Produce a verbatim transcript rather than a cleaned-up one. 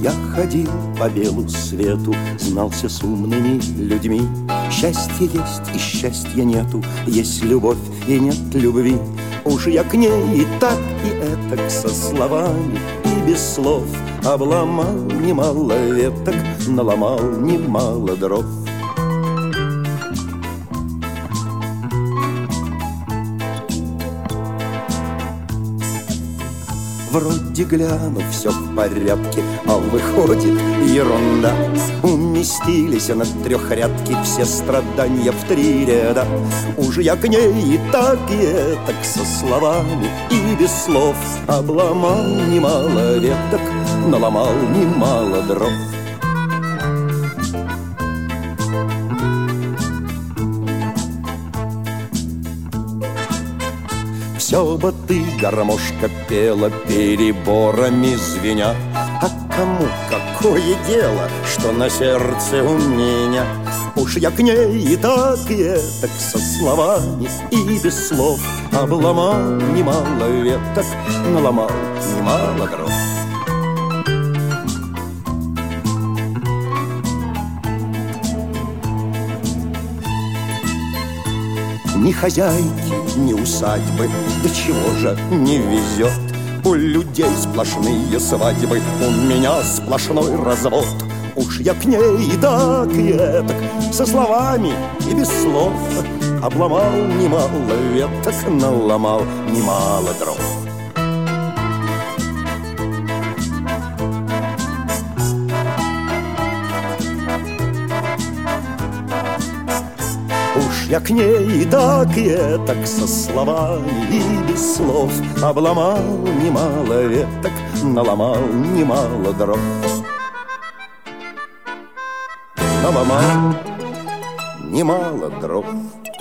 Я ходил по белу свету, знался с умными людьми. Счастье есть и счастья нету, есть любовь и нет любви. Уж я к ней и так, и этак со словами и без слов обломал немало веток, наломал немало дров. Вроде гляну, все в порядке, а выходит ерунда. Уместились на трехрядке все страдания в три ряда. Уж я к ней и так, и этак со словами и без слов обломал немало веток, наломал немало дров. Все бы ты, гармошка, пела, переборами звеня. А кому какое дело, что на сердце у меня? Уж я к ней и так, и этак со словами и без слов обломал немало веток, наломал немало дров. Ни хозяйки, ни усадьбы, до чего же не везет. У людей сплошные свадьбы, у меня сплошной развод. Уж я к ней и так, и этак, со словами и без слов обломал немало веток, наломал немало дров. Уж я к ней и так, и этак, со словами и без слов обломал немало веток, наломал немало дров. Наломал немало дров.